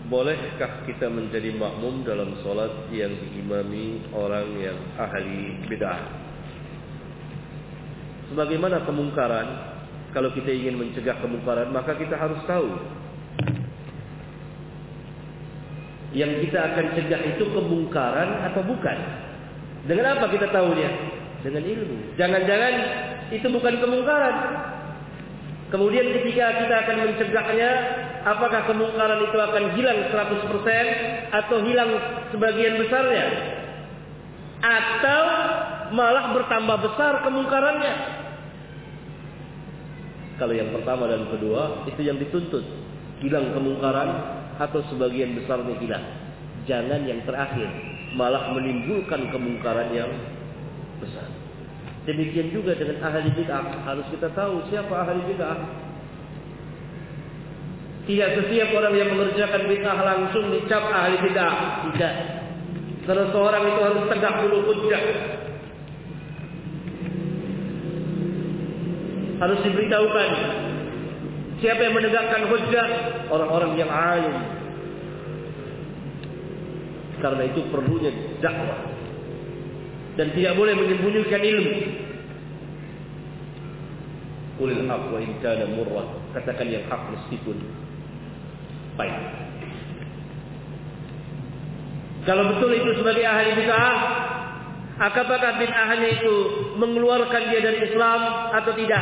bolehkah kita menjadi makmum dalam solat yang diimami orang yang ahli bid'ah? Sebagaimana kemungkaran, kalau kita ingin mencegah kemungkaran, maka kita harus tahu yang kita akan cegah itu kemungkaran atau bukan. Dengan apa kita tahunya? Dengan ilmu. Jangan-jangan itu bukan kemungkaran. Kemudian ketika kita akan mencegahnya, apakah kemungkaran itu akan hilang 100% atau hilang sebagian besarnya? Atau malah bertambah besar kemungkarannya? Kalau yang pertama dan kedua, itu yang dituntut. Hilang kemungkaran atau sebagian besarnya hilang. Jangan yang terakhir, malah menimbulkan kemungkaran yang besar. Demikian juga dengan ahli bid'ah. Harus kita tahu siapa ahli bid'ah. Tidak setiap orang yang mengerjakan bid'ah langsung dicap ahli bid'ah. Tidak. Karena seorang itu harus tegak dulu hujjah. Harus diberitahukan siapa yang menegakkan hujjah. Orang-orang yang alim. Karena itu perlunya dakwah. Dan tidak boleh menyembunyikan ilmu. Qulil haq wa in kana murran. Katakan yang hak meskipun pahit. Kalau betul itu sebagai ahli bid'ah, apakah bid'ahnya itu mengeluarkan dia dari Islam atau tidak?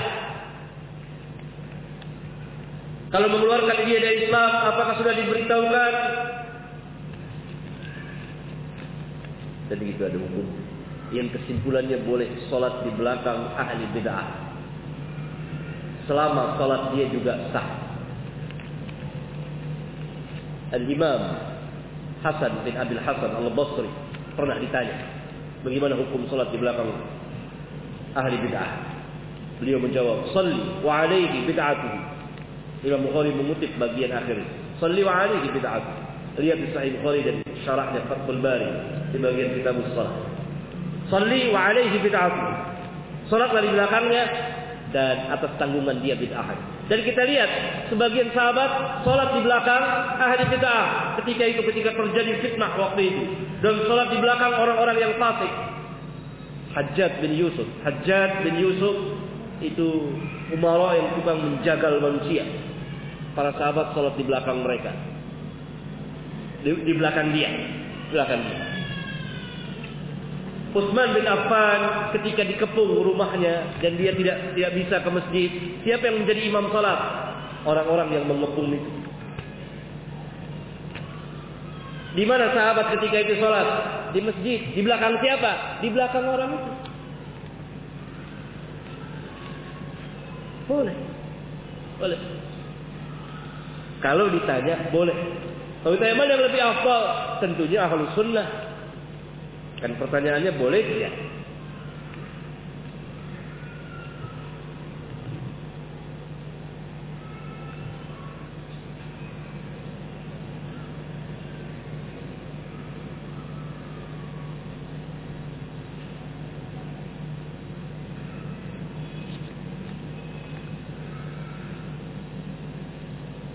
Kalau mengeluarkan dia dari Islam, apakah sudah diberitahukan? Dan itu ada hukum. Yang kesimpulannya boleh solat di belakang ahli bid'ah selama solat dia juga sah. Al-Imam Hasan bin Abil Hasan Al-Basri pernah ditanya, bagaimana hukum solat di belakang ahli bid'ah? Beliau menjawab, salli wa alaihi bid'atuhu. Imam Bukhari mengutip bagian akhir, salli wa alaihi bid'atuhu. Lihat di Sahih Bukhari dan syarahnya Fathul Bari di bagian kitabus shalah. Salli wa alaihi bid'atuhu. Salatlah di belakangnya dan atas tanggungan dia bid'ah. Dan kita lihat sebagian sahabat salat di belakang ahli bid'ah ketika terjadi fitnah waktu itu, dan salat di belakang orang-orang yang fasik. Hajjaj bin Yusuf itu umara yang tukang menjagal manusia. Para sahabat salat di belakang mereka. Di belakang dia. Utsman bin Affan ketika dikepung rumahnya dan dia tidak bisa ke masjid, siapa yang menjadi imam salat? Orang-orang yang mengepung itu. Di mana sahabat ketika itu salat? Di masjid. Di belakang siapa? Di belakang orang itu. Boleh. Kalau ditanya boleh. Kalau ditanya mana yang lebih afdal? Tentunya Ahlus Sunnah. Kan pertanyaannya boleh tidak?